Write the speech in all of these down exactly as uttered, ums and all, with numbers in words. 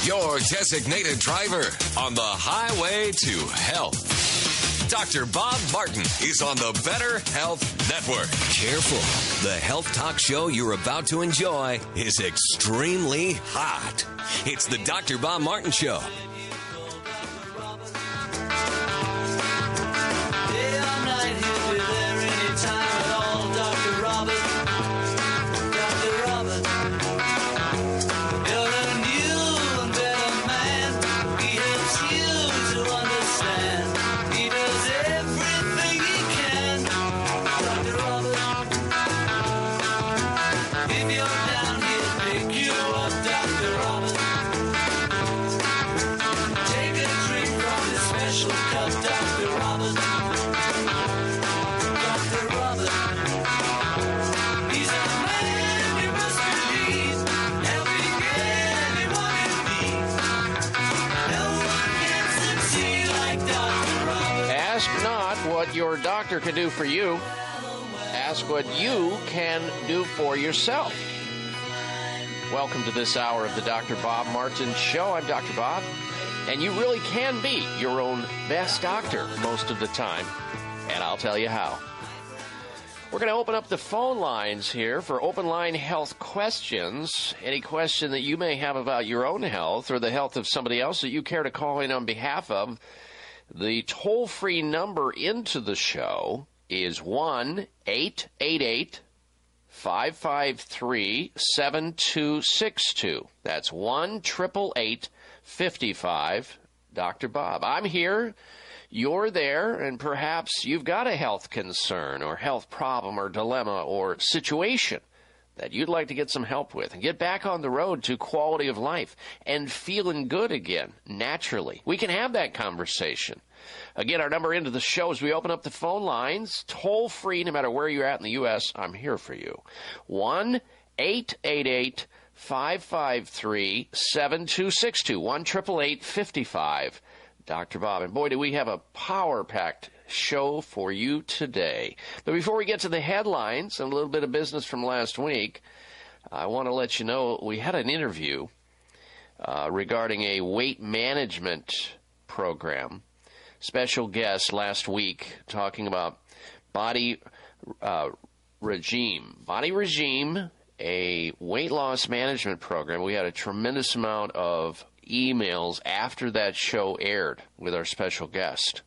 your designated driver on the highway to health. Doctor Bob Martin is on the Better Health Network. Careful. The health talk show you're about to enjoy is extremely hot. It's the Doctor Bob Martin Show. Your doctor can do for you. Ask what you can do for yourself. Welcome to this hour of the Doctor Bob Martin Show. I'm Doctor Bob, and you really can be your own best doctor most of the time, and I'll tell you how. We're going to open up the phone lines here for open line health questions. Any question that you may have about your own health or the health of somebody else that you care to call in on behalf of. The toll-free number into the show is one eight eight eight, five five three, seven two six two. That's one eight eight eight, five five, Doctor Bob. I'm here, you're there, and perhaps you've got a health concern or health problem or dilemma or situation that you'd like to get some help with and get back on the road to quality of life and feeling good again, naturally. We can have that conversation. Again, our number into the show as we open up the phone lines, toll free, no matter where you're at in the U S, I'm here for you. one eight eight eight, five five three, seven two six two. one eight eight eight, five five, Doctor Bob. And boy, do we have a power-packed show for you today. But before we get to the headlines and a little bit of business from last week, I want to let you know we had an interview uh, regarding a weight management program. Special guest last week talking about Body uh, Regime. Body Regime, a weight loss management program. We had a tremendous amount of emails after that show aired with our special guest.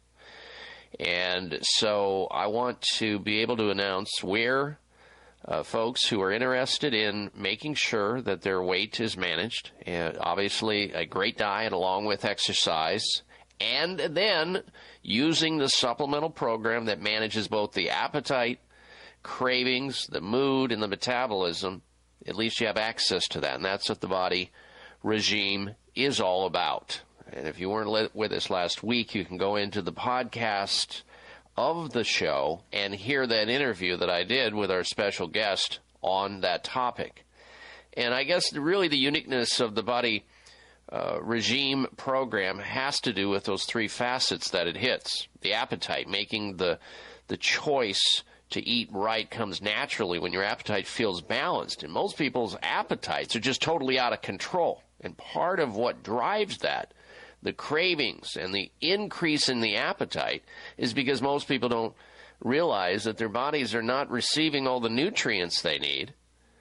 And so I want to be able to announce where uh, folks who are interested in making sure that their weight is managed, and obviously a great diet along with exercise, and then using the supplemental program that manages both the appetite, cravings, the mood, and the metabolism, at least you have access to that. And that's what the Body Regime is all about. And if you weren't with us last week, you can go into the podcast of the show and hear that interview that I did with our special guest on that topic. And I guess really the uniqueness of the Body Uh, regime program has to do with those three facets that it hits. The appetite, making the the choice to eat right comes naturally when your appetite feels balanced. And most people's appetites are just totally out of control. And part of what drives that, the cravings and the increase in the appetite, is because most people don't realize that their bodies are not receiving all the nutrients they need.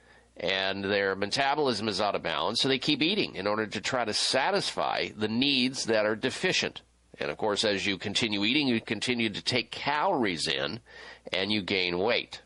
And their metabolism is out of balance, so they keep eating in order to try to satisfy the needs that are deficient. And, of course, as you continue eating, you continue to take calories in, and you gain weight.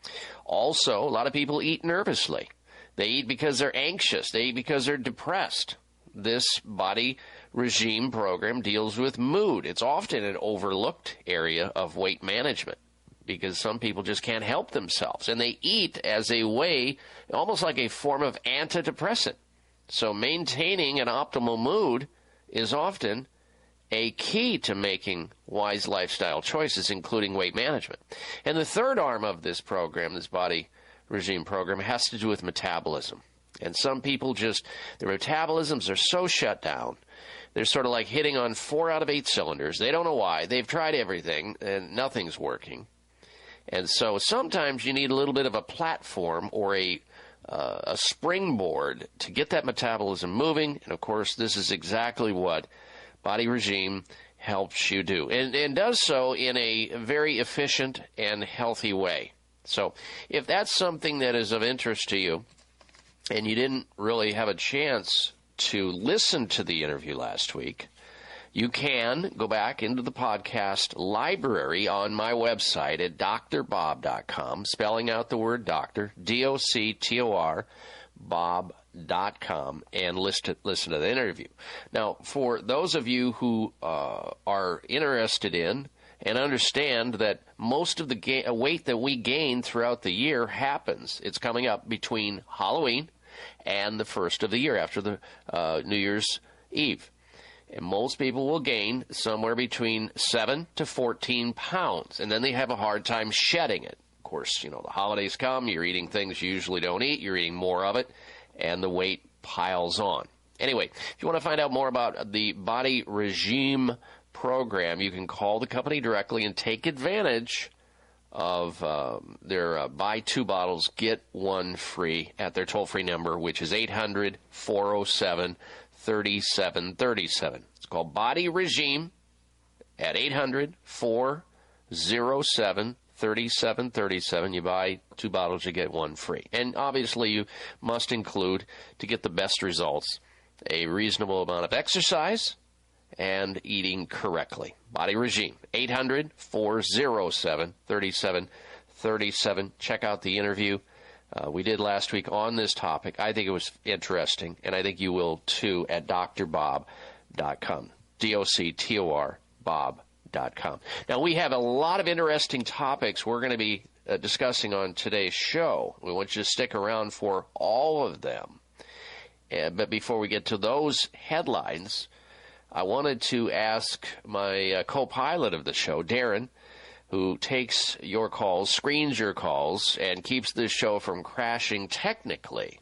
Also, a lot of people eat nervously. They eat because they're anxious. They eat because they're depressed. This Body Regime program deals with mood. It's often an overlooked area of weight management, because some people just can't help themselves, and they eat as a way, almost like a form of antidepressant. So maintaining an optimal mood is often a key to making wise lifestyle choices, including weight management. And the third arm of this program, this Body Regime program, has to do with metabolism. And some people just, their metabolisms are so shut down. They're sort of like hitting on four out of eight cylinders. They don't know why. They've tried everything, and nothing's working. And so sometimes you need a little bit of a platform or a uh, a springboard to get that metabolism moving. And, of course, this is exactly what Body Regime helps you do, and, and does so in a very efficient and healthy way. So if that's something that is of interest to you, and you didn't really have a chance to listen to the interview last week, you can go back into the podcast library on my website at D R bob dot com, spelling out the word doctor, D O C T O R, Bob dot com, and listen, listen to the interview. Now, for those of you who uh, are interested in and understand that most of the ga- weight that we gain throughout the year happens, it's coming up between Halloween and the first of the year, after the uh, New Year's Eve. And most people will gain somewhere between seven to fourteen pounds, and then they have a hard time shedding it. Of course, you know, the holidays come, you're eating things you usually don't eat, you're eating more of it, and the weight piles on. Anyway, if you want to find out more about the Body Regime program, you can call the company directly and take advantage of um, their uh, buy two bottles, get one free at their toll-free number, which is eight hundred, four oh seven, thirty-seven thirty-seven. It's called Body Regime at eight hundred, four oh seven, thirty-seven thirty-seven. You buy two bottles, you get one free. And obviously you must include, to get the best results, a reasonable amount of exercise and eating correctly. Body Regime, eight hundred, four oh seven, thirty-seven thirty-seven. Check out the interview uh, we did last week on this topic. I think it was interesting, and I think you will too, at D R bob dot com. D O C T O R, Bob dot com. Now, we have a lot of interesting topics we're going to be uh, discussing on today's show. We want you to stick around for all of them. Uh, but before we get to those headlines, I wanted to ask my uh, co-pilot of the show, Darren, who takes your calls, screens your calls, and keeps this show from crashing technically.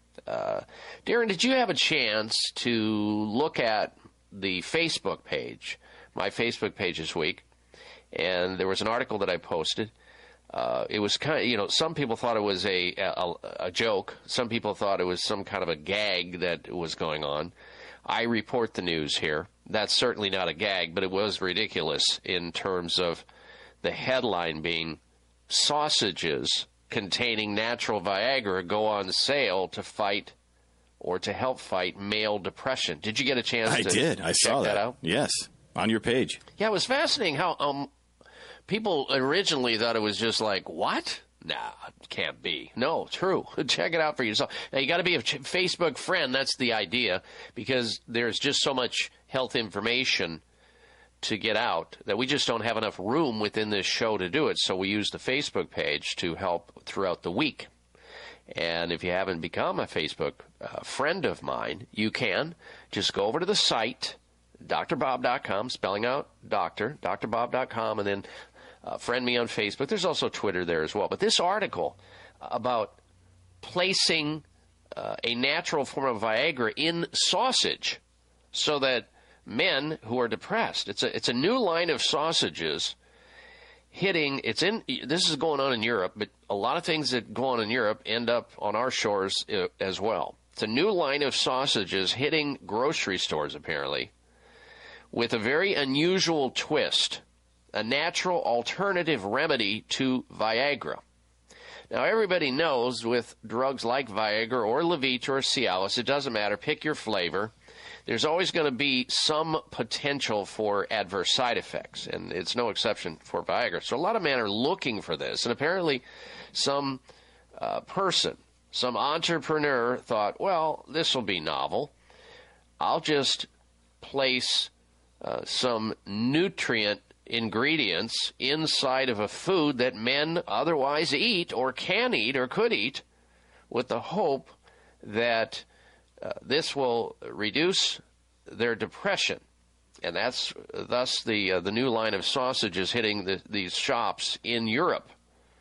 Uh, Darren, did you have a chance to look at the Facebook page, my Facebook page this week? And there was an article that I posted. Uh, it was kind of, you know, some people thought it was a, a, a joke. Some people thought it was some kind of a gag that was going on. I report the news here. That's certainly not a gag, but it was ridiculous in terms of the headline being sausages containing natural Viagra go on sale to fight or to help fight male depression. Did you get a chance I to did. I check saw that. that out? Yes, on your page. Yeah, it was fascinating how um, people originally thought it was just like, what? Nah, it can't be. No, true. Check it out for yourself. Now, you got to be a Facebook friend. That's the idea, because there's just so much health information to get out that we just don't have enough room within this show to do it. So we use the Facebook page to help throughout the week. And if you haven't become a Facebook uh, friend of mine, you can just go over to the site, D R bob dot com, spelling out doctor, D R bob dot com, and then Uh, friend me on Facebook. There's also Twitter there as well. But this article about placing uh, a natural form of Viagra in sausage so that men who are depressed, it's a it's a new line of sausages hitting. It's in. This is going on in Europe, but a lot of things that go on in Europe end up on our shores uh, as well. It's a new line of sausages hitting grocery stores, apparently, with a very unusual twist. A natural alternative remedy to Viagra. Now, everybody knows with drugs like Viagra or Levitra or Cialis, it doesn't matter, pick your flavor, there's always going to be some potential for adverse side effects, and it's no exception for Viagra. So a lot of men are looking for this, and apparently some uh, person, some entrepreneur thought, well, this will be novel. I'll just place uh, some nutrient ingredients inside of a food that men otherwise eat or can eat or could eat, with the hope that uh, this will reduce their depression. And that's thus the uh, the new line of sausages hitting the, these shops in Europe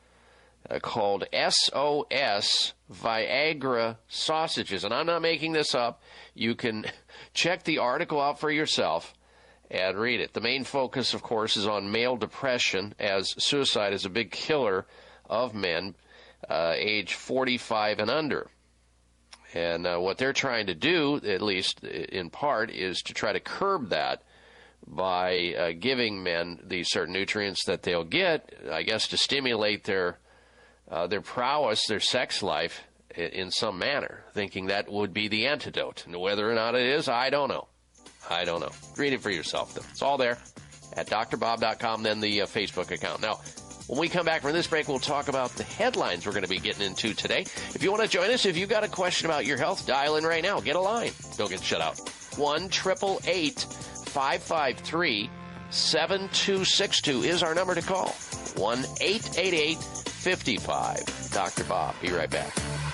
uh, called S O S Viagra sausages. And I'm not making this up. You can check the article out for yourself and read it. The main focus, of course, is on male depression, as suicide is a big killer of men. uh, age forty-five and under. And uh, what they're trying to do, at least in part, is to try to curb that by uh, giving men these certain nutrients that they'll get, I guess, to stimulate their uh, their prowess, their sex life in, in some manner, thinking that would be the antidote. And whether or not it is, I don't know. I don't know. Read it for yourself, though. It's all there at D R bob dot com, then the uh, Facebook account. Now, when we come back from this break, we'll talk about the headlines we're going to be getting into today. If you want to join us, if you've got a question about your health, dial in right now. Get a line. Don't get shut out. one eight eight eight, five five three, seven two six two is our number to call. one eight eight eight, five five. Doctor Bob. Be right back.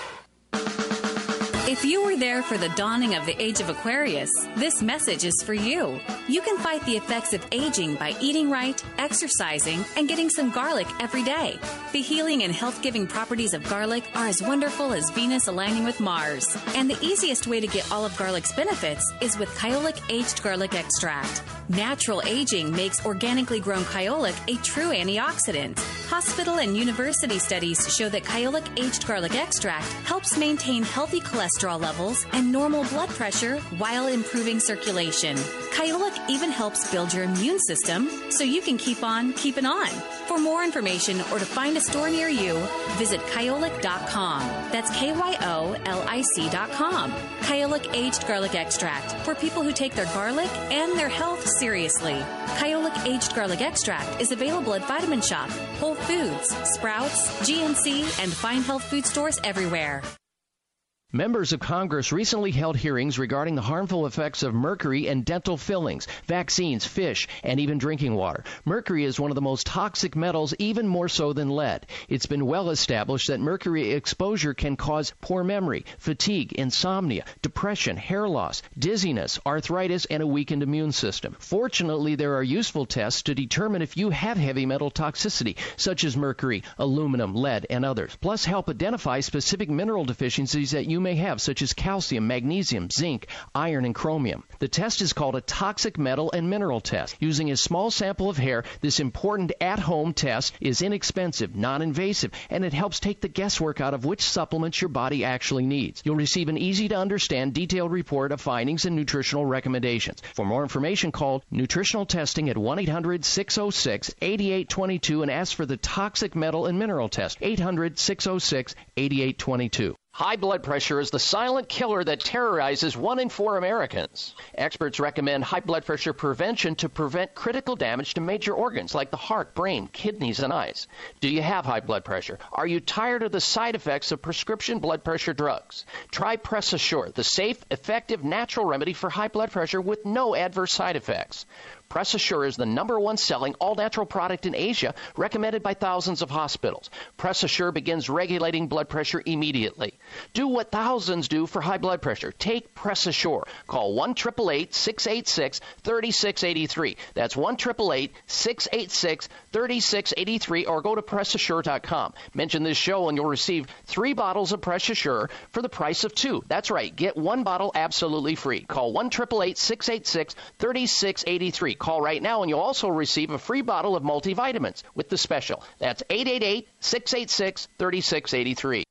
If you were there for the dawning of the age of Aquarius, this message is for you. You can fight the effects of aging by eating right, exercising, and getting some garlic every day. The healing and health-giving properties of garlic are as wonderful as Venus aligning with Mars. And the easiest way to get all of garlic's benefits is with Kyolic Aged Garlic Extract. Natural aging makes organically grown Kyolic a true antioxidant. Hospital and university studies show that Kyolic Aged Garlic Extract helps maintain healthy cholesterol levels and normal blood pressure while improving circulation. Kyolic even helps build your immune system so you can keep on keeping on. For more information or to find a store near you, visit kyolic dot com. That's K Y O L I C dot com. Kyolic Aged Garlic Extract for people who take their garlic and their health seriously. Kyolic Aged Garlic Extract is available at Vitamin Shop, Whole Foods, Sprouts, G N C, and fine health food stores everywhere. Members of Congress recently held hearings regarding the harmful effects of mercury in dental fillings, vaccines, fish, and even drinking water. Mercury is one of the most toxic metals, even more so than lead. It's been well established that mercury exposure can cause poor memory, fatigue, insomnia, depression, hair loss, dizziness, arthritis, and a weakened immune system. Fortunately, there are useful tests to determine if you have heavy metal toxicity, such as mercury, aluminum, lead, and others. Plus, help identify specific mineral deficiencies that you may have, such as calcium, magnesium, zinc, iron, and chromium. The test is called a toxic metal and mineral test. Using a small sample of hair, this important at-home test is inexpensive, non-invasive, and it helps take the guesswork out of which supplements your body actually needs. You'll receive an easy-to-understand, detailed report of findings and nutritional recommendations. For more information, call Nutritional Testing at one eight hundred, six oh six, eight eight two two and ask for the toxic metal and mineral test, eight hundred, six oh six, eight eight two two. High blood pressure is the silent killer that terrorizes one in four Americans. Experts recommend high blood pressure prevention to prevent critical damage to major organs like the heart, brain, kidneys, and eyes. Do you have high blood pressure? Are you tired of the side effects of prescription blood pressure drugs? Try Press Assure, the safe, effective, natural remedy for high blood pressure with no adverse side effects. Press Assure is the number one selling all-natural product in Asia, recommended by thousands of hospitals. Press Assure begins regulating blood pressure immediately. Do what thousands do for high blood pressure. Take Press Assure. Call one eight eight eight, six eight six, three six eight three. That's one eight eight eight, six eight six, three six eight three, or go to press assure dot com. Mention this show and you'll receive three bottles of Press Assure for the price of two. That's right. Get one bottle absolutely free. Call one eight eight eight, six eight six, three six eight three. Call right now and you'll also receive a free bottle of multivitamins with the special. That's eight eight eight, six eight six, three six eight three.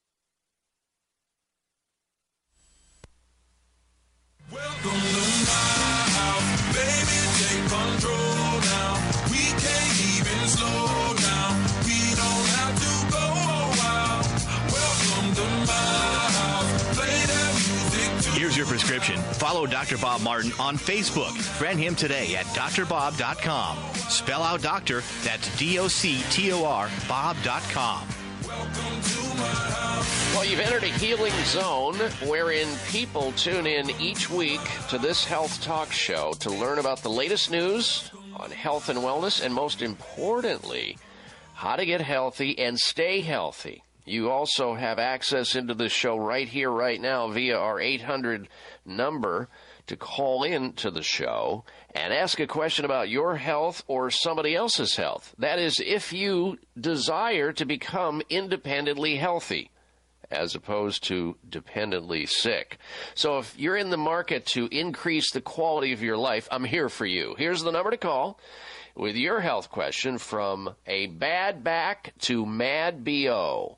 Welcome to my house, baby, take control now. We can't even slow down. We don't have to go a while. Welcome to my house, play that music too. Here's your prescription. Follow Doctor Bob Martin on Facebook. Friend him today at D R bob dot com. Spell out doctor, that's D O C T O R, bob dot com. Well, you've entered a healing zone wherein people tune in each week to this health talk show to learn about the latest news on health and wellness, and most importantly, how to get healthy and stay healthy. You also have access into the show right here, right now, via our eight hundred number to call in to the show and ask a question about your health or somebody else's health. That is, if you desire to become independently healthy as opposed to dependently sick. So if you're in the market to increase the quality of your life, I'm here for you. Here's the number to call with your health question, from a bad back to mad B O.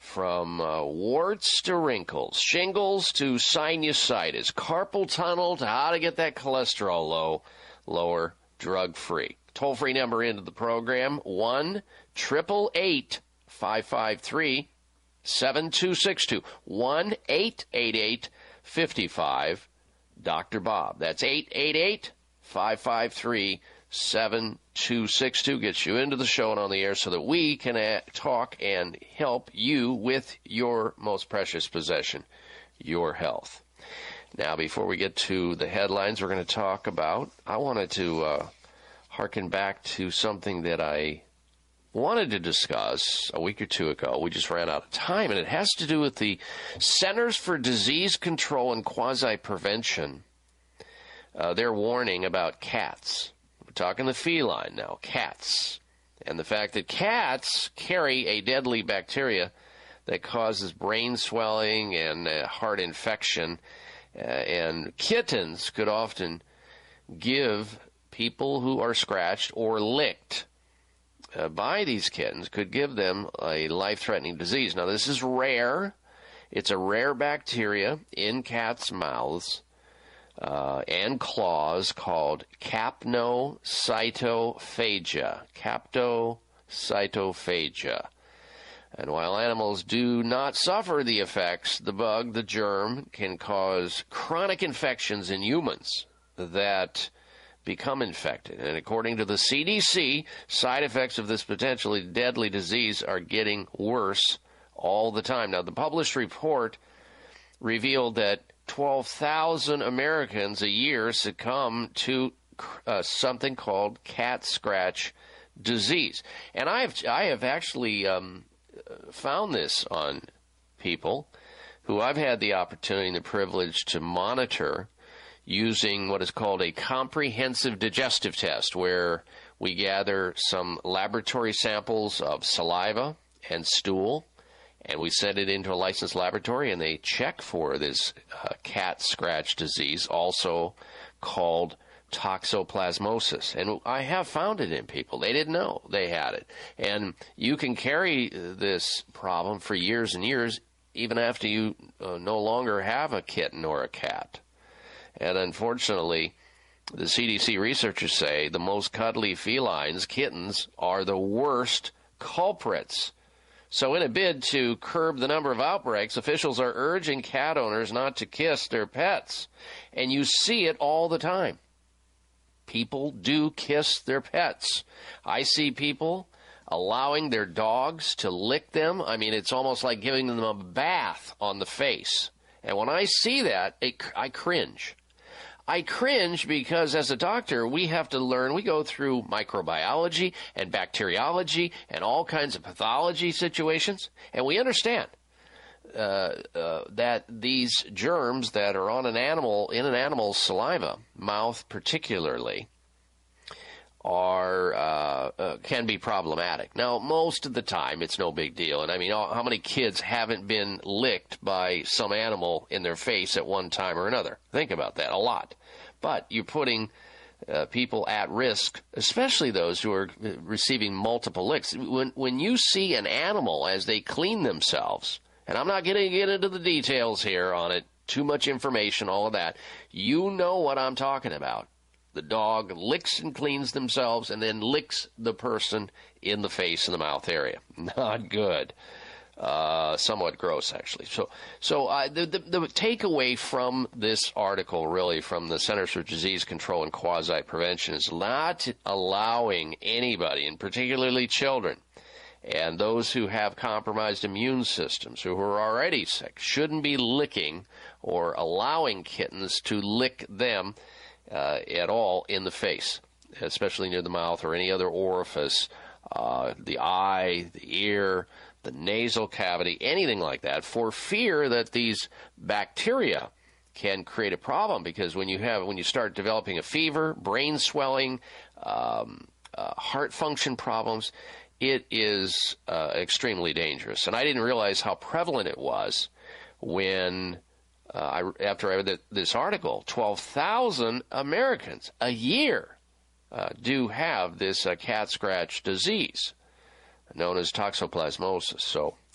from uh, warts to wrinkles, shingles to sinusitis, carpal tunnel to how to get that cholesterol low, lower, drug-free. Toll-free number into the program, one eight eight eight, five five three, seven two six two. one eight eight eight, five five, Doctor Bob. That's eight eight eight, five five three, seven two six two. Gets you into the show and on the air so that we can uh, talk and help you with your most precious possession, your health. Now, before we get to the headlines we're going to talk about, I wanted to uh, harken back to something that I wanted to discuss a week or two ago. We just ran out of time, and it has to do with the Centers for Disease Control and Quasi-Prevention. Uh, they're warning about cats. We're talking the feline now, cats, and the fact that cats carry a deadly bacteria that causes brain swelling and uh, heart infection, uh, and kittens could often give people who are scratched or licked uh, by these kittens could give them a life-threatening disease. Now, this is rare. It's a rare bacteria in cats' mouths uh, and claws called capnocytophagia. Capnocytophagia. And while animals do not suffer the effects, the bug, the germ, can cause chronic infections in humans that become infected. And according to the C D C, side effects of this potentially deadly disease are getting worse all the time. Now, the published report revealed that twelve thousand Americans a year succumb to uh, something called cat scratch disease. And I have, I have actually um, found this on people who I've had the opportunity and the privilege to monitor using what is called a comprehensive digestive test, where we gather some laboratory samples of saliva and stool, and we send it into a licensed laboratory, and they check for this uh, cat scratch disease, also called toxoplasmosis. And I have found it in people. They didn't know they had it. And you can carry this problem for years and years, even after you uh, no longer have a kitten or a cat. And unfortunately, the C D C researchers say the most cuddly felines, kittens, are the worst culprits. So in a bid to curb the number of outbreaks, officials are urging cat owners not to kiss their pets. And you see it all the time. People do kiss their pets. I see people allowing their dogs to lick them. I mean, it's almost like giving them a bath on the face. And when I see that, it, I cringe. I cringe because as a doctor, we have to learn, we go through microbiology and bacteriology and all kinds of pathology situations, and we understand uh, uh, that these germs that are on an animal, in an animal's saliva, mouth particularly, are uh, uh, can be problematic. Now, most of the time, it's no big deal. And I mean, how many kids haven't been licked by some animal in their face at one time or another? Think about that. A lot. But you're putting uh, people at risk, especially those who are receiving multiple licks. When when you see an animal as they clean themselves, and I'm not going to get into the details here on it, too much information, all of that, you know what I'm talking about. The dog licks and cleans themselves and then licks the person in the face and the mouth area. Not good. Uh, somewhat gross, actually. So, so uh, the, the, the takeaway from this article, really, from the Centers for Disease Control and Quasi-Prevention, is not allowing anybody, and particularly children, and those who have compromised immune systems, who are already sick, shouldn't be licking or allowing kittens to lick them Uh, at all in the face, especially near the mouth or any other orifice, uh, the eye, the ear, the nasal cavity, anything like that, for fear that these bacteria can create a problem. Because when you have, when you start developing a fever, brain swelling, um, uh, heart function problems, it is uh, extremely dangerous. And I didn't realize how prevalent it was when Uh, I, after I read this article. twelve thousand Americans a year uh, do have this uh, cat scratch disease known as toxoplasmosis. So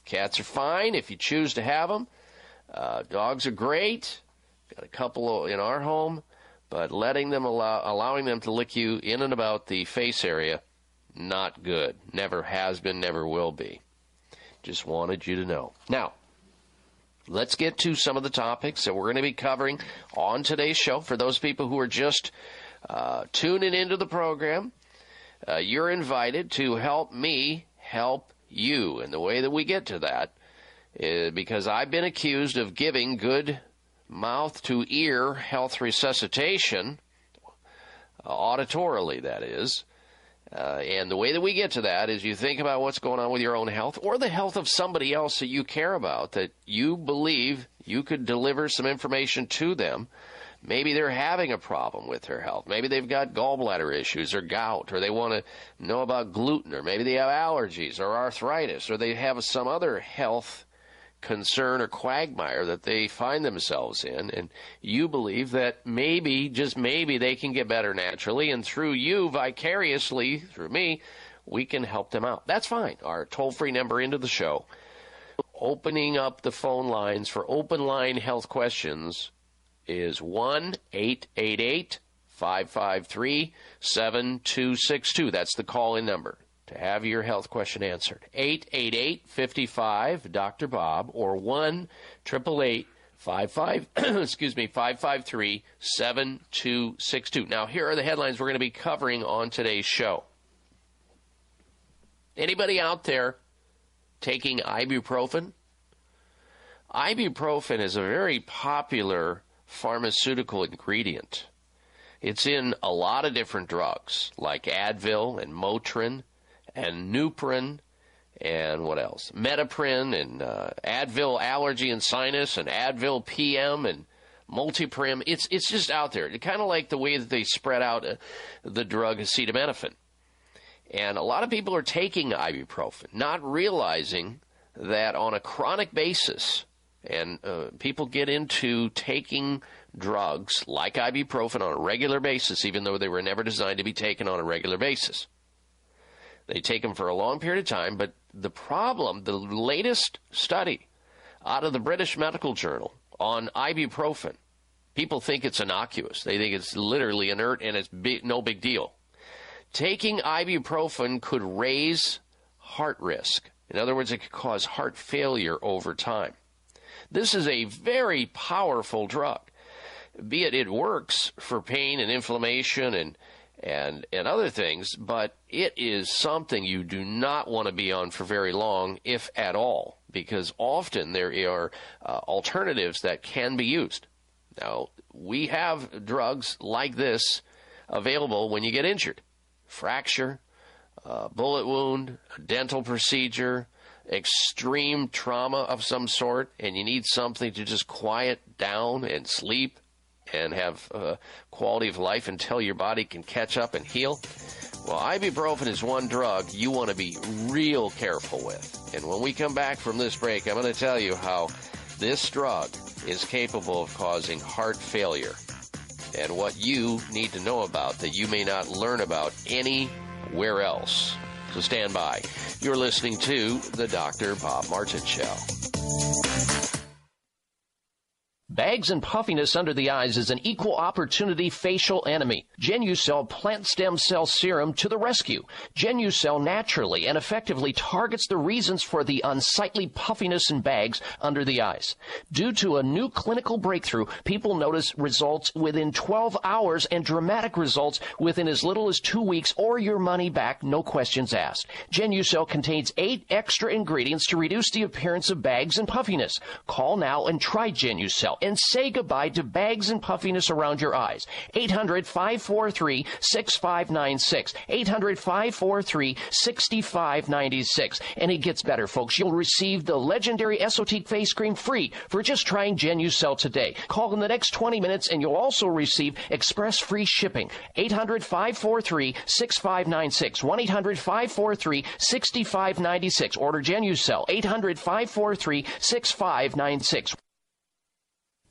Cats are fine if you choose to have them. Uh, dogs are great. Got a couple in our home, but letting them allow, allowing them to lick you in and about the face area, not good. Never has been, never will be. Just wanted you to know. Now, let's get to some of the topics that we're going to be covering on today's show. For those people who are just uh, tuning into the program, uh, you're invited to help me help you. And the way that we get to that is because I've been accused of giving good mouth-to-ear health resuscitation, uh, auditorily, that is. Uh, and the way that we get to that is you think about what's going on with your own health or the health of somebody else that you care about, that you believe you could deliver some information to them. Maybe they're having a problem with their health. Maybe they've got gallbladder issues or gout, or they want to know about gluten, or maybe they have allergies or arthritis, or they have some other health concern or quagmire that they find themselves in, and you believe that maybe, just maybe, they can get better naturally, and through you, vicariously, through me, we can help them out. That's fine. Our toll-free number into the show, opening up the phone lines for open line health questions, is one eight eight eight, five five three, seven two six two. That's the call-in number to have your health question answered. eight eight eight, five five, Doctor Bob, or one eight eight eight, five five, excuse me, five five three, seven two six two. Now, here are the headlines we're going to be covering on today's show. Anybody out there taking ibuprofen? Ibuprofen is a very popular pharmaceutical ingredient. It's in a lot of different drugs, like Advil and Motrin, and Nuprin, and what else? Metaprin, and uh, Advil Allergy and Sinus, and Advil P M, and Multiprim. It's it's just out there. It's kind of like the way that they spread out uh, the drug acetaminophen. And a lot of people are taking ibuprofen, not realizing that on a chronic basis, and uh, people get into taking drugs like ibuprofen on a regular basis, even though they were never designed to be taken on a regular basis. They take them for a long period of time, but the problem, the latest study out of the British Medical Journal on ibuprofen, people think it's innocuous. They think it's literally inert and it's big, no big deal. Taking ibuprofen could raise heart risk. In other words, it could cause heart failure over time. This is a very powerful drug. Be it it works for pain and inflammation and and and other things, but it is something you do not want to be on for very long, if at all, because often there are uh, alternatives that can be used. Now, we have drugs like this available when you get injured. Fracture, uh, bullet wound, a dental procedure, extreme trauma of some sort, and you need something to just quiet down and sleep and have uh, quality of life until your body can catch up and heal. Well, ibuprofen is one drug you want to be real careful with. And when we come back from this break, I'm going to tell you how this drug is capable of causing heart failure and what you need to know about that you may not learn about anywhere else. So stand by. You're listening to the Doctor Bob Martin Show. Bags and puffiness under the eyes is an equal opportunity facial enemy. Genucel Plant Stem Cell Serum to the rescue. Genucel naturally and effectively targets the reasons for the unsightly puffiness and bags under the eyes. Due to a new clinical breakthrough, people notice results within twelve hours and dramatic results within as little as two weeks or your money back, no questions asked. Genucel contains eight extra ingredients to reduce the appearance of bags and puffiness. Call now and try Genucel and say goodbye to bags and puffiness around your eyes. eight hundred, five four three, six five nine six. eight hundred, five four three, six five nine six. And it gets better, folks. You'll receive the legendary Esotique face cream free for just trying Genucel today. Call in the next twenty minutes and you'll also receive express free shipping. eight hundred, five four three, six five nine six. one eight hundred, five four three, six five nine six. Order Genucel. eight hundred, five four three, six five nine six.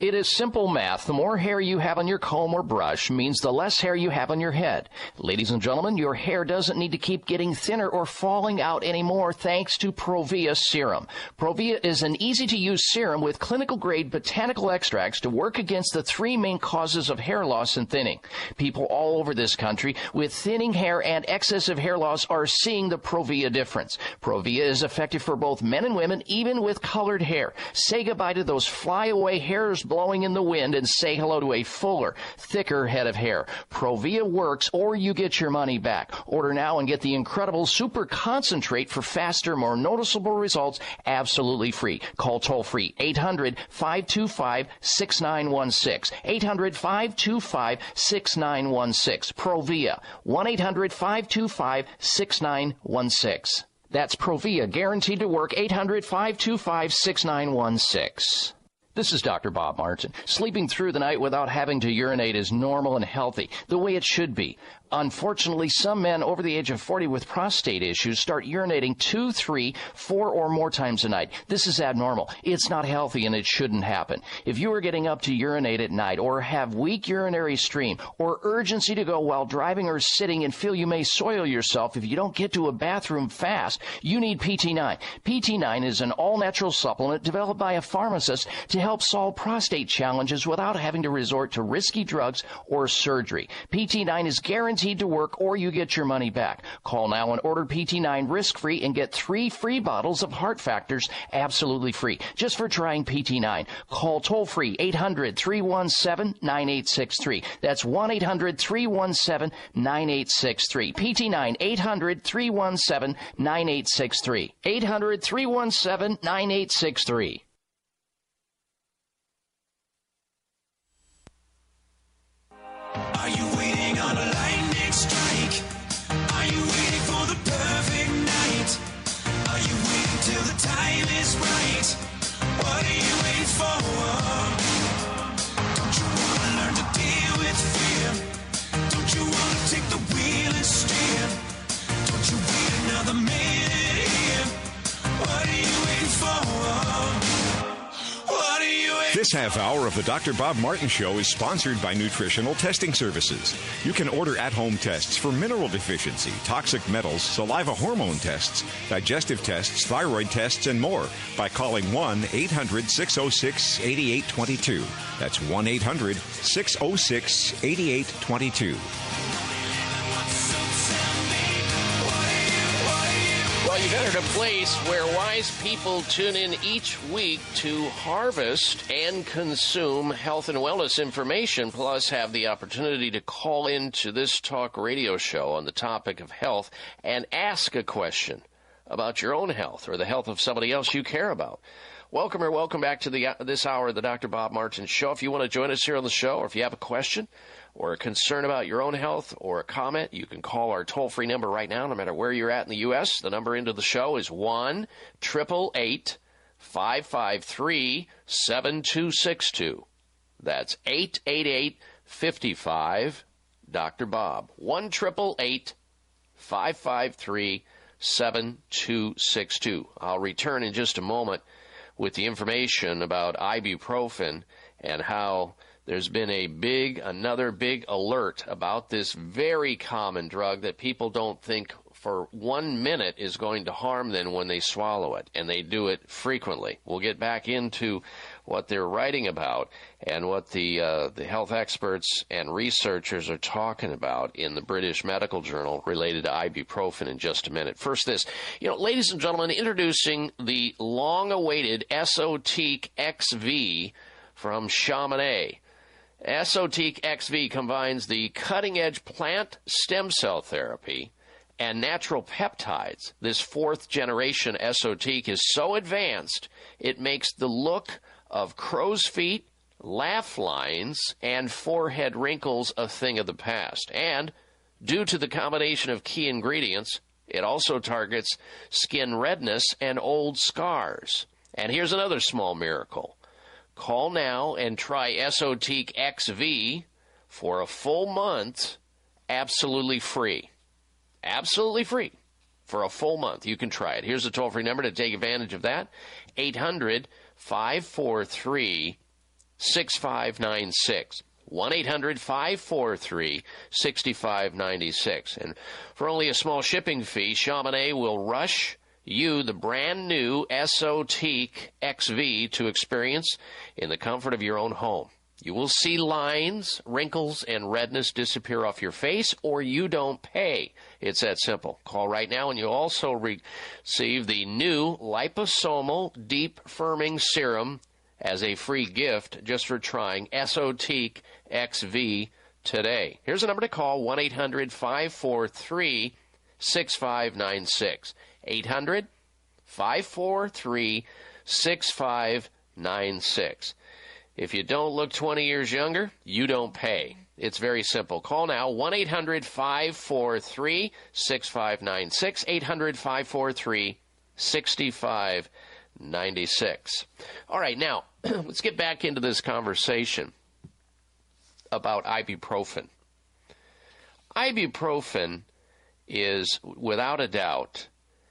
It is simple math. The more hair you have on your comb or brush means the less hair you have on your head. Ladies and gentlemen, your hair doesn't need to keep getting thinner or falling out anymore thanks to Provia Serum. Provia is an easy-to-use serum with clinical-grade botanical extracts to work against the three main causes of hair loss and thinning. People all over this country with thinning hair and excessive hair loss are seeing the Provia difference. Provia is effective for both men and women, even with colored hair. Say goodbye to those flyaway hairs blowing in the wind and say hello to a fuller, thicker head of hair. Provia works or you get your money back. Order now and get the incredible super concentrate for faster, more noticeable results absolutely free. Call toll-free eight hundred, five two five, six nine one six. eight hundred, five two five, six nine one six. Provia. one eight hundred, five two five, six nine one six. That's Provia, guaranteed to work. eight hundred, five two five, six nine one six. This is Doctor Bob Martin. Sleeping through the night without having to urinate is normal and healthy, the way it should be. Unfortunately, some men over the age of forty with prostate issues start urinating two, three, four, or more times a night. This is abnormal. It's not healthy, and it shouldn't happen. If you are getting up to urinate at night, or have weak urinary stream, or urgency to go while driving or sitting and feel you may soil yourself if you don't get to a bathroom fast, you need P T nine. P T nine is an all-natural supplement developed by a pharmacist to help solve prostate challenges without having to resort to risky drugs or surgery. P T nine is guaranteed to work or you get your money back. Call now and order P T nine risk-free and get three free bottles of Heart Factors absolutely free just for trying P T nine. Call toll-free eight hundred, three one seven, nine eight six three. That's one eight hundred, three one seven, nine eight six three. P T nine, eight hundred, three one seven, nine eight six three. eight hundred, three one seven, nine eight six three. Are you waiting on a lightning strike? Are you waiting for the perfect night? Are you waiting till the time is right? What are you waiting for? Don't you want to learn to deal with fear? Don't you want to take the wheel and steer? Don't you wait another minute here? What are you waiting for? What are you waiting for? This half hour of the Doctor Bob Martin Show is sponsored by Nutritional Testing Services. You can order at-home tests for mineral deficiency, toxic metals, saliva hormone tests, digestive tests, thyroid tests, and more by calling one eight hundred, six oh six, eight eight two two. That's one eight hundred, six oh six, eight eight two two. Well, you've entered a place where wise people tune in each week to harvest and consume health and wellness information, plus have the opportunity to call into this talk radio show on the topic of health and ask a question about your own health or the health of somebody else you care about. Welcome or welcome back to the this hour of the Doctor Bob Martin Show. If you want to join us here on the show, or if you have a question or a concern about your own health or a comment, you can call our toll-free number right now, no matter where you're at in the U S. The number into the show is one eight eight eight, five five three, seven two six two. That's eight eight eight, five five, Doctor Bob. one eight eight eight, five five three, seven two six two. I'll return in just a moment with the information about ibuprofen and how there's been a big, another big alert about this very common drug that people don't think for one minute is going to harm them when they swallow it, and they do it frequently. We'll get back into what they're writing about and what the uh, the health experts and researchers are talking about in the British Medical Journal related to ibuprofen in just a minute. First, this, you know, ladies and gentlemen, introducing the long-awaited Esotique X V from Chamonix. Esotique X V combines the cutting-edge plant stem cell therapy and natural peptides. This fourth-generation Esotique is so advanced, it makes the look of crow's feet, laugh lines, and forehead wrinkles a thing of the past. And due to the combination of key ingredients, it also targets skin redness and old scars. And here's another small miracle. Call now and try Esotique X V for a full month, absolutely free. Absolutely free. For a full month, you can try it. Here's a toll-free number to take advantage of that. eight hundred, five four three, six five nine six. one eight hundred five four three six five nine six. And for only a small shipping fee, Chamonix will rush you the brand new Esotique X V to experience in the comfort of your own home. You will see lines, wrinkles, and redness disappear off your face, or you don't pay. It's that simple. Call right now, and you'll also re- receive the new liposomal deep firming serum as a free gift just for trying Esotique X V today. Here's a number to call, one eight hundred five four three six five nine six. eight hundred five four three six five nine six. If you don't look twenty years younger, you don't pay. It's very simple. Call now, one eight hundred five four three six five nine six, eight hundred five four three six five nine six. All right, now, let's get back into this conversation about ibuprofen. Ibuprofen is, without a doubt,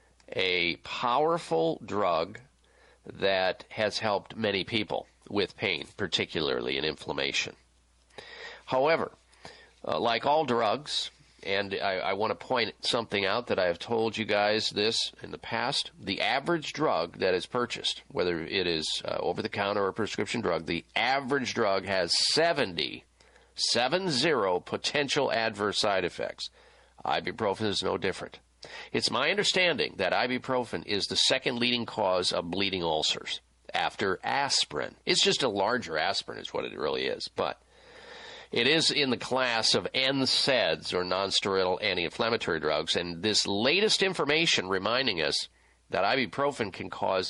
a powerful drug that has helped many people with pain, particularly in inflammation. However, uh, like all drugs, and I, I want to point something out that I have told you guys this in the past, the average drug that is purchased, whether it is uh, over-the-counter or a prescription drug, the average drug has seventy, seven zero potential adverse side effects. Ibuprofen is no different. It's my understanding that ibuprofen is the second leading cause of bleeding ulcers after aspirin. It's just a larger aspirin is what it really is, but it is in the class of N SAIDs, or nonsteroidal anti-inflammatory drugs, and this latest information reminding us that ibuprofen can cause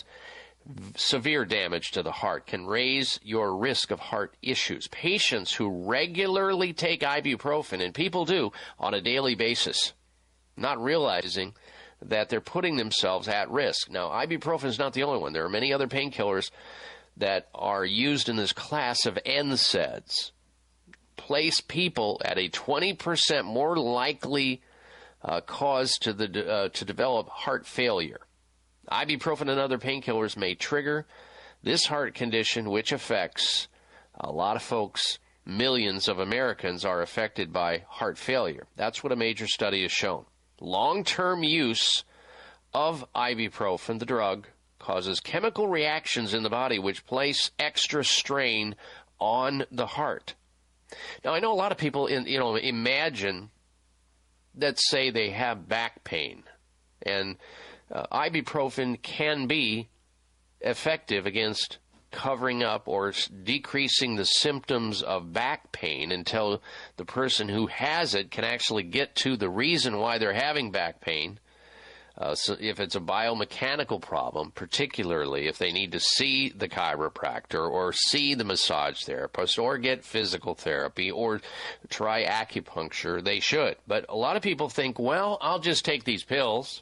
severe damage to the heart, can raise your risk of heart issues. Patients who regularly take ibuprofen, and people do on a daily basis, not realizing that they're putting themselves at risk. Now, ibuprofen is not the only one. There are many other painkillers that are used in this class of N SAIDs. Place people at a twenty percent more likely uh, cause to the uh, to develop heart failure. Ibuprofen and other painkillers may trigger this heart condition, which affects a lot of folks. Millions of Americans are affected by heart failure. That's what a major study has shown. Long-term use of ibuprofen, the drug, causes chemical reactions in the body which place extra strain on the heart. Now, I know a lot of people, in, you know, imagine that say they have back pain, and uh, ibuprofen can be effective against covering up or decreasing the symptoms of back pain until the person who has it can actually get to the reason why they're having back pain. Uh, so if it's a biomechanical problem, particularly if they need to see the chiropractor or see the massage therapist or get physical therapy or try acupuncture, they should. But a lot of people think, well, I'll just take these pills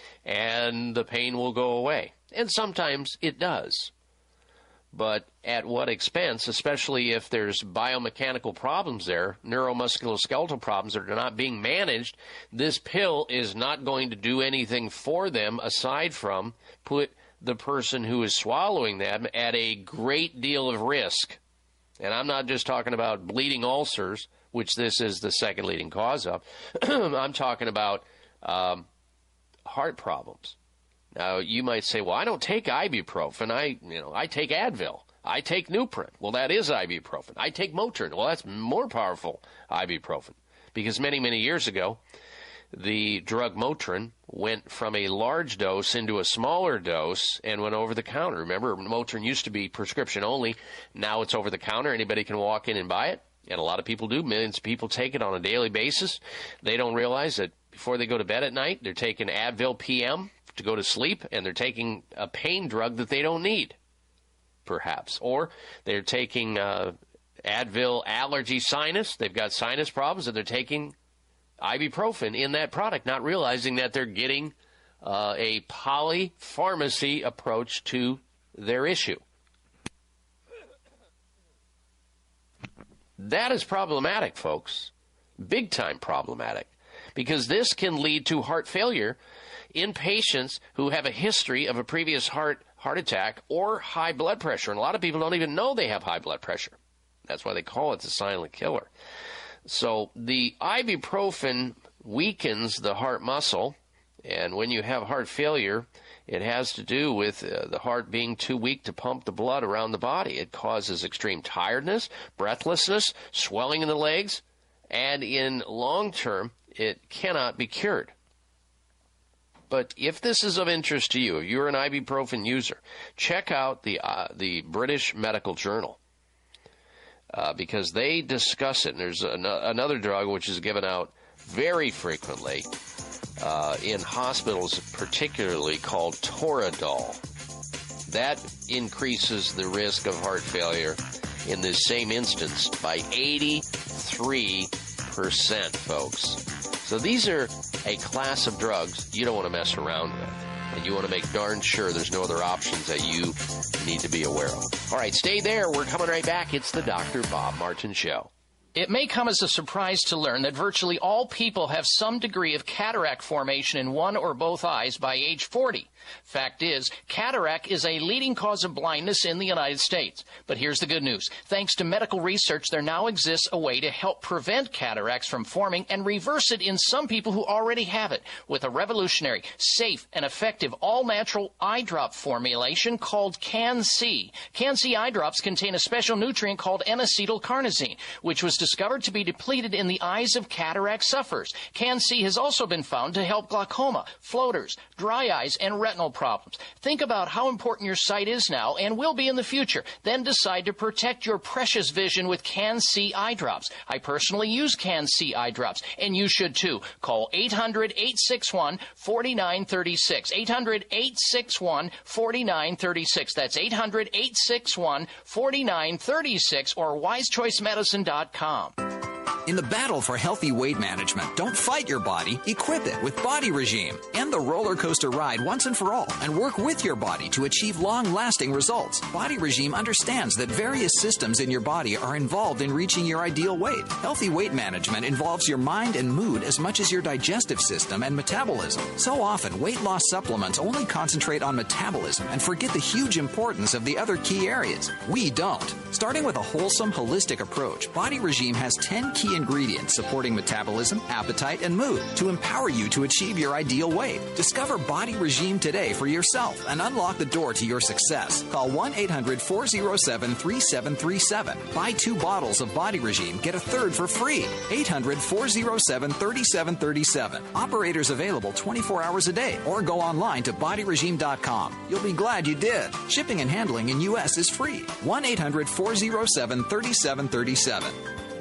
and the pain will go away. And sometimes it does. But at what expense, especially if there's biomechanical problems there, neuromusculoskeletal problems that are not being managed, this pill is not going to do anything for them aside from put the person who is swallowing them at a great deal of risk. And I'm not just talking about bleeding ulcers, which this is the second leading cause of. I'm talking about um, heart problems. Now, you might say, well, I don't take ibuprofen. I, you know, I take Advil. I take Nuprin. Well, that is ibuprofen. I take Motrin. Well, that's more powerful ibuprofen. Because many, many years ago, the drug Motrin went from a large dose into a smaller dose and went over the counter. Remember, Motrin used to be prescription only. Now it's over the counter. Anybody can walk in and buy it. And a lot of people do. Millions of people take it on a daily basis. They don't realize that before they go to bed at night, they're taking Advil P M to go to sleep, and they're taking a pain drug that they don't need, perhaps. Or they're taking uh, Advil allergy sinus. They've got sinus problems, and they're taking ibuprofen in that product, not realizing that they're getting uh, a polypharmacy approach to their issue. That is problematic, folks. Big time problematic. Because this can lead to heart failure in patients who have a history of a previous heart heart attack or high blood pressure. And a lot of people don't even know they have high blood pressure. That's why they call it the silent killer. So the ibuprofen weakens the heart muscle, and when you have heart failure, it has to do with uh, the heart being too weak to pump the blood around the body. It causes extreme tiredness, breathlessness, swelling in the legs, and in long term, it cannot be cured. But if this is of interest to you, if you're an ibuprofen user, check out the uh, the British Medical Journal uh, because they discuss it. And there's an- another drug which is given out very frequently uh, in hospitals, particularly called Toradol. That increases the risk of heart failure in this same instance by eighty-three percent, folks. So these are a class of drugs you don't want to mess around with. And you want to make darn sure there's no other options that you need to be aware of. All right, stay there. We're coming right back. It's the Doctor Bob Martin Show. It may come as a surprise to learn that virtually all people have some degree of cataract formation in one or both eyes by age forty. Fact is, cataract is a leading cause of blindness in the United States. But here's the good news. Thanks to medical research, there now exists a way to help prevent cataracts from forming and reverse it in some people who already have it with a revolutionary, safe, and effective all-natural eye drop formulation called Can-C. Can-C eye drops contain a special nutrient called N-acetylcarnosine, which was discovered to be depleted in the eyes of cataract sufferers. Can-C has also been found to help glaucoma, floaters, dry eyes, and retinal problems. Think about how important your sight is now and will be in the future. Then decide to protect your precious vision with Can-C eye drops. I personally use Can-C eye drops, and you should too. Call eight hundred, eight six one, four nine three six. eight hundred, eight six one, four nine three six. That's eight hundred, eight six one, four nine three six or wise choice medicine dot com. In the battle for healthy weight management, don't fight your body, equip it with Body Regime. End the roller coaster ride once and for all and work with your body to achieve long-lasting results. Body Regime understands that various systems in your body are involved in reaching your ideal weight. Healthy weight management involves your mind and mood as much as your digestive system and metabolism. So often, weight loss supplements only concentrate on metabolism and forget the huge importance of the other key areas. We don't. Starting with a wholesome, holistic approach, Body Regime has ten key ingredients supporting metabolism, appetite, and mood to empower you to achieve your ideal weight. Discover Body Regime today for yourself and unlock the door to your success. Call one eight hundred, four oh seven, three seven three seven. Buy two bottles of Body Regime, get a third for free. eight hundred, four oh seven, three seven three seven. Operators available twenty-four hours a day or go online to body regime dot com. You'll be glad you did. Shipping and handling in U S is free. one eight hundred, four oh seven, three seven three seven.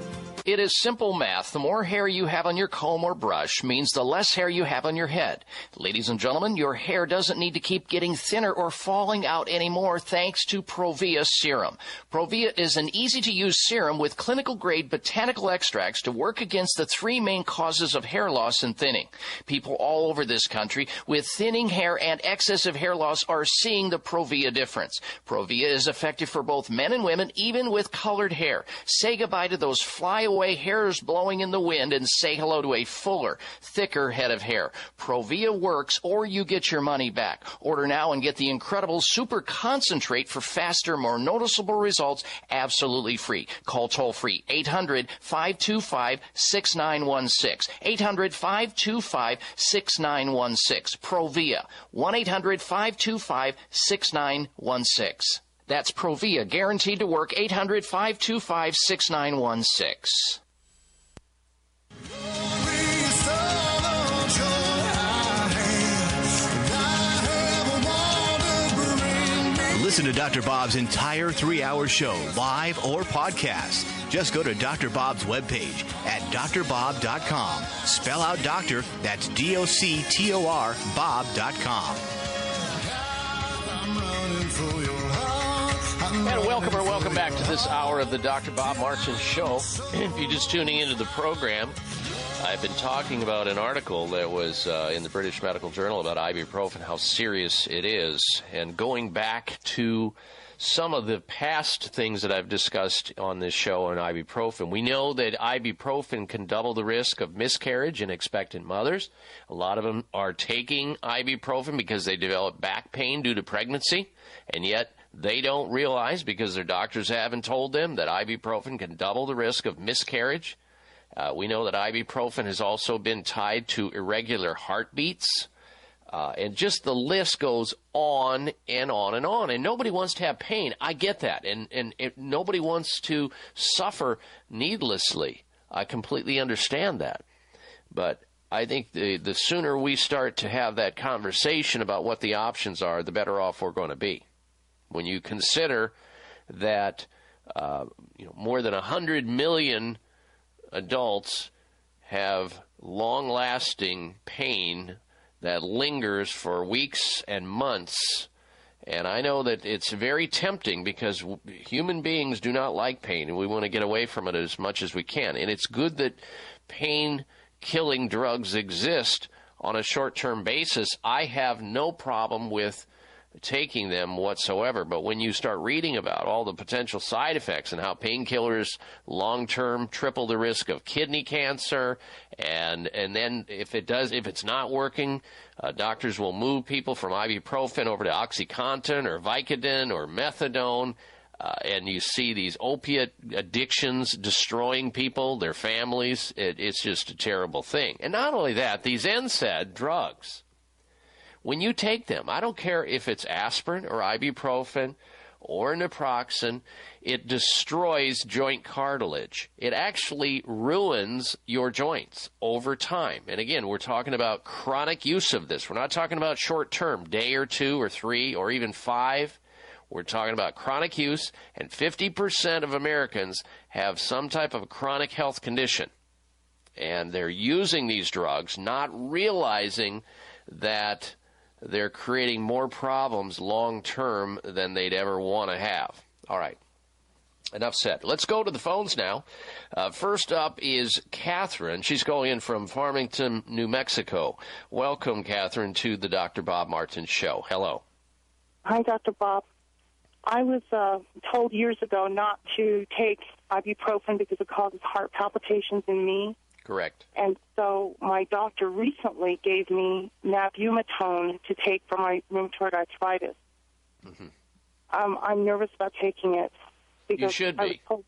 It is simple math. The more hair you have on your comb or brush means the less hair you have on your head. Ladies and gentlemen, your hair doesn't need to keep getting thinner or falling out anymore thanks to Provia Serum. Provia is an easy-to-use serum with clinical-grade botanical extracts to work against the three main causes of hair loss and thinning. People all over this country with thinning hair and excessive hair loss are seeing the Provia difference. Provia is effective for both men and women, even with colored hair. Say goodbye to those flyaway hairs blowing in the wind and say hello to a fuller, thicker head of hair. Provia works or you get your money back. Order now and get the incredible super concentrate for faster, more noticeable results absolutely free. Call toll free eight hundred, five two five, six nine one six. eight hundred, five two five, six nine one six. Provia. one eight hundred, five two five, six nine one six. That's Provia, guaranteed to work. eight hundred, five two five, six nine one six. Listen to Doctor Bob's entire three-hour show, live or podcast. Just go to Doctor Bob's webpage at d r bob dot com. Spell out doctor, that's D O C T O R, bob dot com. And welcome or welcome back to this hour of the Doctor Bob Martin Show. If you're just tuning into the program, I've been talking about an article that was uh, in the British Medical Journal about ibuprofen, how serious it is, and going back to some of the past things that I've discussed on this show on ibuprofen. We know that ibuprofen can double the risk of miscarriage in expectant mothers. A lot of them are taking ibuprofen because they develop back pain due to pregnancy, and yet They don't realize, because their doctors haven't told them, that ibuprofen can double the risk of miscarriage. Uh, we know that ibuprofen has also been tied to irregular heartbeats. Uh, and just the list goes on and on and on. And nobody wants to have pain. I get that. And, and it, nobody wants to suffer needlessly. I completely understand that. But I think the, the sooner we start to have that conversation about what the options are, the better off we're going to be. When you consider that uh, you know, more than one hundred million adults have long-lasting pain that lingers for weeks and months, and I know that it's very tempting because human beings do not like pain, and we want to get away from it as much as we can. And it's good that pain-killing drugs exist on a short-term basis. I have no problem with taking them whatsoever. But when you start reading about all the potential side effects and how painkillers long-term triple the risk of kidney cancer, and and then if it does, if it's not working, uh, doctors will move people from ibuprofen over to OxyContin or Vicodin or methadone, uh, and you see these opiate addictions destroying people, their families. It, it's just a terrible thing. And not only that, these N SAID drugs, when you take them, I don't care if it's aspirin or ibuprofen or naproxen, it destroys joint cartilage. It actually ruins your joints over time. And again, we're talking about chronic use of this. We're not talking about short-term, day or two or three or even five. We're talking about chronic use, and fifty percent of Americans have some type of chronic health condition. And they're using these drugs, not realizing that they're creating more problems long-term than they'd ever want to have. All right. Enough said. Let's go to the phones now. Uh, first up is Catherine. She's calling in from Farmington, New Mexico. Welcome, Catherine, to the Doctor Bob Martin Show. Hello. Hi, Doctor Bob. I was uh, told years ago not to take ibuprofen because it causes heart palpitations in me. Correct. And so my doctor recently gave me Nabumetone to take for my rheumatoid arthritis. Mm-hmm. Um, I'm nervous about taking it. You should be. Told,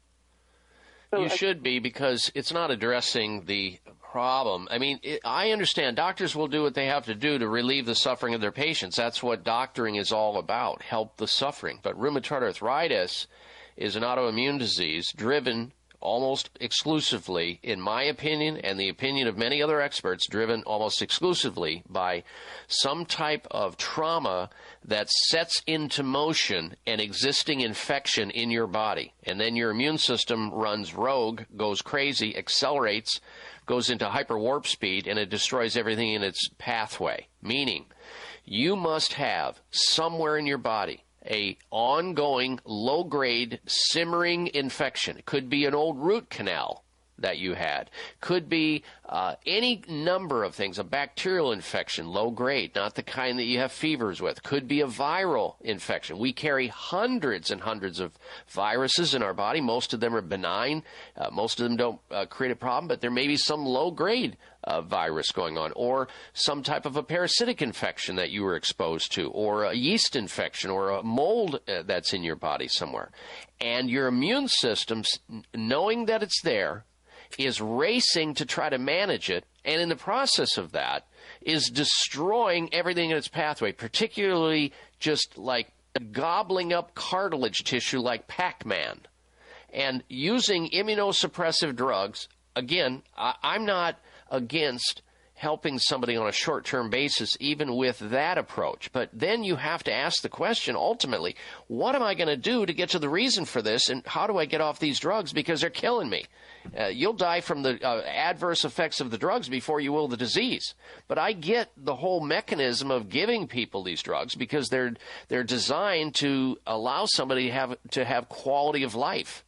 so you I, should be, because it's not addressing the problem. I mean, it, I understand doctors will do what they have to do to relieve the suffering of their patients. That's what doctoring is all about, help the suffering. But rheumatoid arthritis is an autoimmune disease driven almost exclusively, in my opinion, and the opinion of many other experts, driven almost exclusively by some type of trauma that sets into motion an existing infection in your body. And then your immune system runs rogue, goes crazy, accelerates, goes into hyper warp speed, and it destroys everything in its pathway. Meaning, you must have somewhere in your body a ongoing, low-grade, simmering infection. It could be an old root canal that you had. Could be uh, any number of things. A bacterial infection, low-grade, not the kind that you have fevers with. Could be a viral infection. We carry hundreds and hundreds of viruses in our body. Most of them are benign. Uh, most of them don't uh, create a problem, but there may be some low-grade Uh, virus going on, or some type of a parasitic infection that you were exposed to, or a yeast infection, or a mold uh, that's in your body somewhere. And your immune system, knowing that it's there, is racing to try to manage it, and in the process of that is destroying everything in its pathway, particularly just like gobbling up cartilage tissue like Pac-Man. And using immunosuppressive drugs, again, I, I'm not against helping somebody on a short-term basis, even with that approach. But then you have to ask the question, ultimately, what am I going to do to get to the reason for this, and how do I get off these drugs because they're killing me? Uh, you'll die from the uh, adverse effects of the drugs before you will the disease. But I get the whole mechanism of giving people these drugs because they're they're designed to allow somebody to have to have quality of life.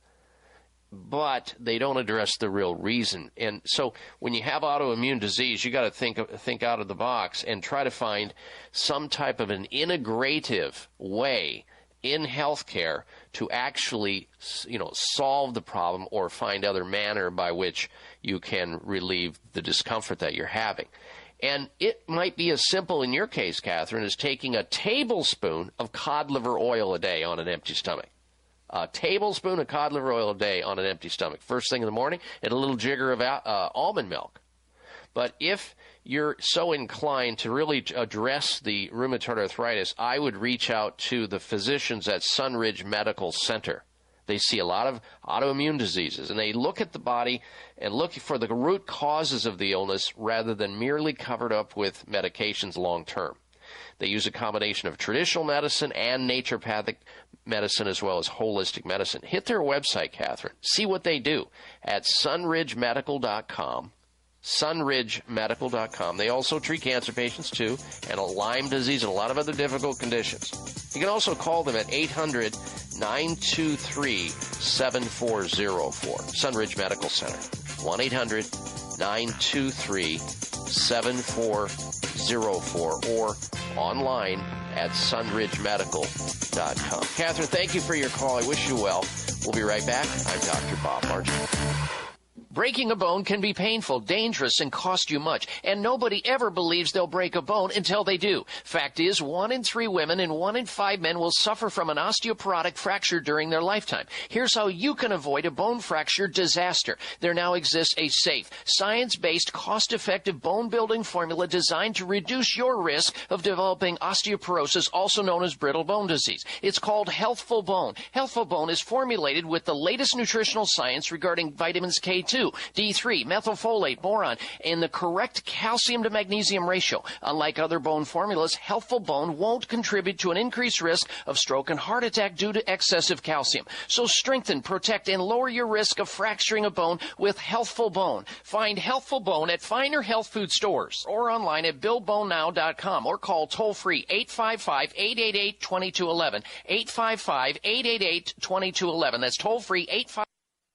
But they don't address the real reason. And so when you have autoimmune disease, you got to think think out of the box and try to find some type of an integrative way in healthcare to actually, you know, solve the problem or find other manner by which you can relieve the discomfort that you're having. And it might be as simple in your case, Catherine, as taking a tablespoon of cod liver oil a day on an empty stomach. A tablespoon of cod liver oil a day on an empty stomach. First thing in the morning, and a little jigger of uh, almond milk. But if you're so inclined to really address the rheumatoid arthritis, I would reach out to the physicians at Sunridge Medical Center. They see a lot of autoimmune diseases, and they look at the body and look for the root causes of the illness rather than merely covered up with medications long term. They use a combination of traditional medicine and naturopathic medicine as well as holistic medicine. Hit their website, Catherine. See what they do at sunridge medical dot com. sunridge medical dot com. They also treat cancer patients, too, and a Lyme disease and a lot of other difficult conditions. You can also call them at eight hundred, nine two three, seven four zero four. Sunridge Medical Center. one eight hundred, nine two three, seven four zero four or online at sunridge medical dot com. Catherine, thank you for your call. I wish you well. We'll be right back. I'm Doctor Bob Martin. Breaking a bone can be painful, dangerous, and cost you much, and nobody ever believes they'll break a bone until they do. Fact is, one in three women and one in five men will suffer from an osteoporotic fracture during their lifetime. Here's how you can avoid a bone fracture disaster. There now exists a safe, science-based, cost-effective bone-building formula designed to reduce your risk of developing osteoporosis, also known as brittle bone disease. It's called Healthful Bone. Healthful Bone is formulated with the latest nutritional science regarding vitamins K two, D three, methylfolate, boron, and the correct calcium to magnesium ratio. Unlike other bone formulas, Healthful Bone won't contribute to an increased risk of stroke and heart attack due to excessive calcium. So strengthen, protect, and lower your risk of fracturing a bone with Healthful Bone. Find Healthful Bone at finer health food stores or online at build bone now dot com or call toll-free eight five five, eight eight eight, two two one one, eight five five, eight eight eight, two two one one. That's toll-free eight five five.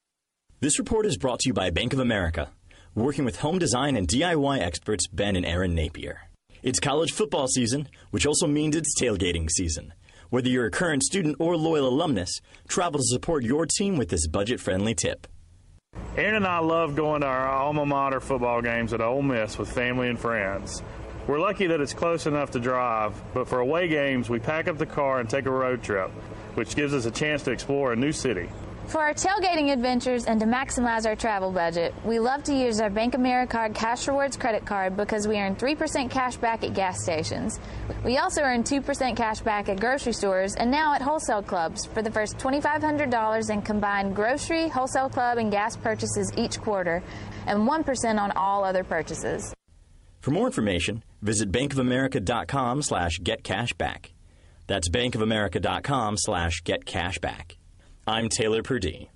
This report is brought to you by Bank of America, working with home design and D I Y experts Ben and Aaron Napier. It's college football season, which also means it's tailgating season. Whether you're a current student or loyal alumnus, travel to support your team with this budget-friendly tip. Aaron and I love going to our alma mater football games at Ole Miss with family and friends. We're lucky that it's close enough to drive, but for away games, we pack up the car and take a road trip, which gives us a chance to explore a new city. For our tailgating adventures and to maximize our travel budget, we love to use our Bank America Cash Rewards credit card because we earn three percent cash back at gas stations. We also earn two percent cash back at grocery stores and now at wholesale clubs for the first two thousand five hundred dollars in combined grocery, wholesale club, and gas purchases each quarter, and one percent on all other purchases. For more information, visit bankofamerica.com slash getcashback. That's bankofamerica.com slash getcashback. I'm Taylor Purdie.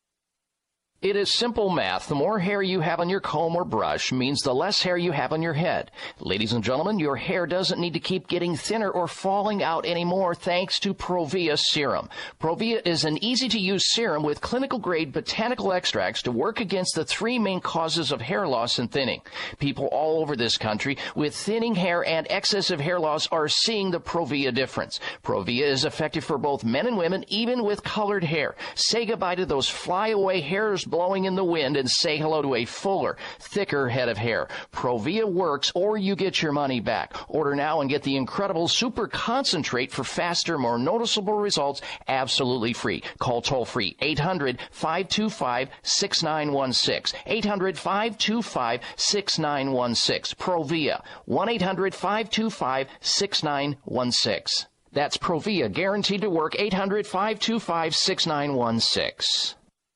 It is simple math. The more hair you have on your comb or brush means the less hair you have on your head. Ladies and gentlemen, your hair doesn't need to keep getting thinner or falling out anymore thanks to Provia Serum. Provia is an easy-to-use serum with clinical-grade botanical extracts to work against the three main causes of hair loss and thinning. People all over this country with thinning hair and excessive hair loss are seeing the Provia difference. Provia is effective for both men and women, even with colored hair. Say goodbye to those flyaway hairs blowing in the wind and say hello to a fuller, thicker head of hair. Provia works or you get your money back. Order now and get the incredible super concentrate for faster, more noticeable results absolutely free. Call toll-free eight hundred, five two five, six nine one six. eight hundred, five two five, six nine one six. Provia. one eight hundred, five two five, six nine one six. That's Provia, guaranteed to work. eight hundred, five two five, six nine one six.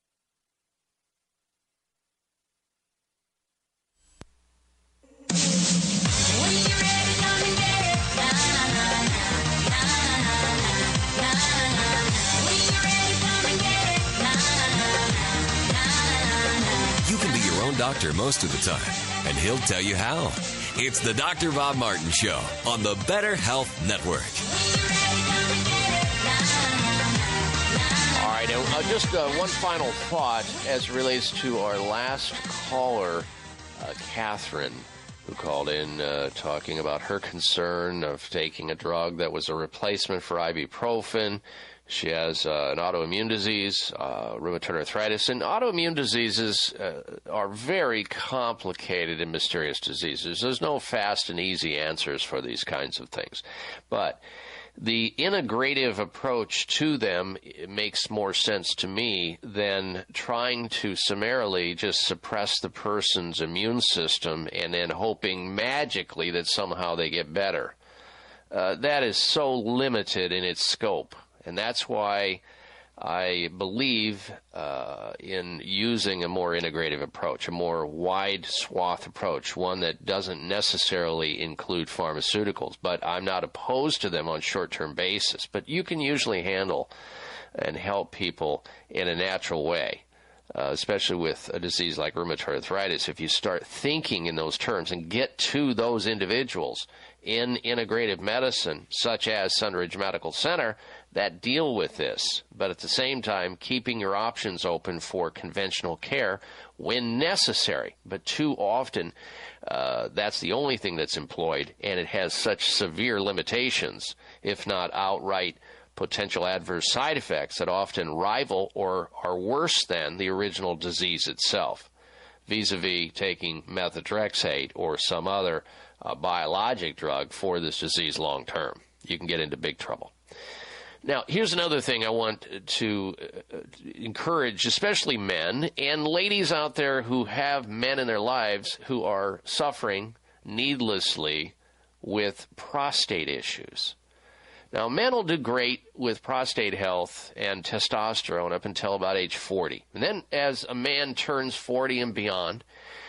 You can be your own doctor most of the time, and he'll tell you how. It's the Doctor Bob Martin Show on the Better Health Network. All right, uh, just uh, one final thought as it relates to our last caller, uh, Catherine, who called in uh, talking about her concern of taking a drug that was a replacement for ibuprofen. She has uh, an autoimmune disease, uh, rheumatoid arthritis, and autoimmune diseases uh, are very complicated and mysterious diseases. There's no fast and easy answers for these kinds of things. But the integrative approach to them makes more sense to me than trying to summarily just suppress the person's immune system and then hoping magically that somehow they get better. Uh, that is so limited in its scope. And that's why I believe uh, in using a more integrative approach, a more wide swath approach, one that doesn't necessarily include pharmaceuticals. But I'm not opposed to them on short-term basis. But you can usually handle and help people in a natural way, uh, especially with a disease like rheumatoid arthritis. If you start thinking in those terms and get to those individuals in integrative medicine, such as Sunridge Medical Center, that deal with this, but at the same time keeping your options open for conventional care when necessary. But too often uh, that's the only thing that's employed, and it has such severe limitations, if not outright potential adverse side effects, that often rival or are worse than the original disease itself, vis-a-vis taking methotrexate or some other uh, biologic drug for this disease long term. You can get into big trouble. Now, here's another thing I want to encourage, especially men and ladies out there who have men in their lives who are suffering needlessly with prostate issues. Now, men will do great with prostate health and testosterone up until about age forty. And then as a man turns forty and beyond,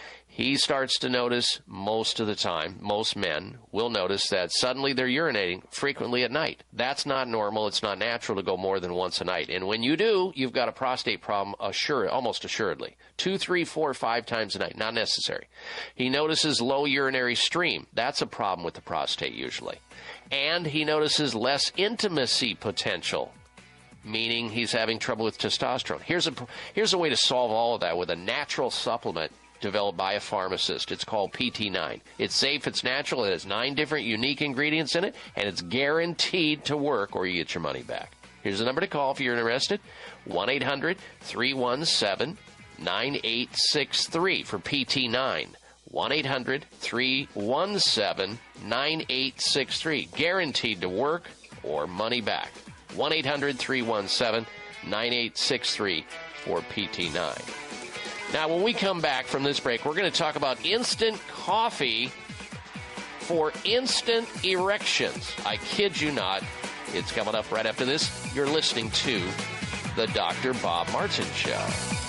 he starts to notice most of the time, most men will notice that suddenly they're urinating frequently at night. That's not normal. It's not natural to go more than once a night. And when you do, you've got a prostate problem assured, almost assuredly. Two, three, four, five times a night, not necessary. He notices low urinary stream. That's a problem with the prostate usually. And he notices less intimacy potential, meaning he's having trouble with testosterone. Here's a, here's a way to solve all of that with a natural supplement developed by a pharmacist. It's called P T nine. It's safe, it's natural, it has nine different unique ingredients in it, and it's guaranteed to work or you get your money back. Here's the number to call if you're interested, one eight hundred three one seven nine eight six three for P T nine. one eight hundred three one seven nine eight six three. Guaranteed to work or money back. one eight hundred three one seven nine eight six three for P T nine. Now, when we come back from this break, we're going to talk about instant coffee for instant erections. I kid you not. It's coming up right after this. You're listening to The Doctor Bob Martin Show.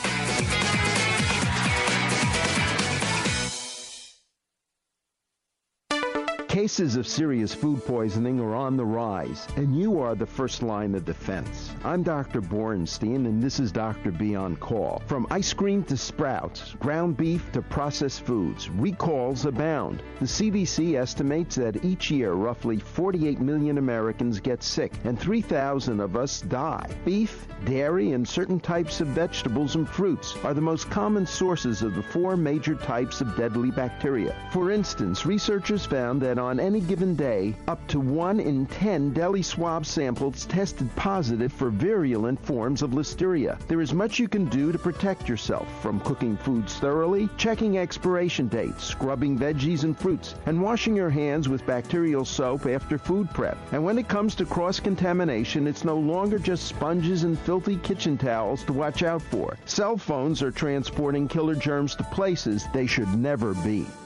Cases of serious food poisoning are on the rise, and you are the first line of defense. I'm Doctor Borenstein, and this is Doctor B on Call. From ice cream to Sprouts, ground beef to processed foods, recalls abound. The C D C estimates that each year roughly forty-eight million Americans get sick, and three thousand of us die. Beef, dairy, and certain types of vegetables and fruits are the most common sources of the four major types of deadly bacteria. For instance, researchers found that on any given day, up to one in ten deli swab samples tested positive for virulent forms of listeria. There is much you can do to protect yourself, from cooking foods thoroughly, checking expiration dates, scrubbing veggies and fruits, and washing your hands with bacterial soap after food prep. And when it comes to cross-contamination, it's no longer just sponges and filthy kitchen towels to watch out for. Cell phones are transporting killer germs to places they should never be.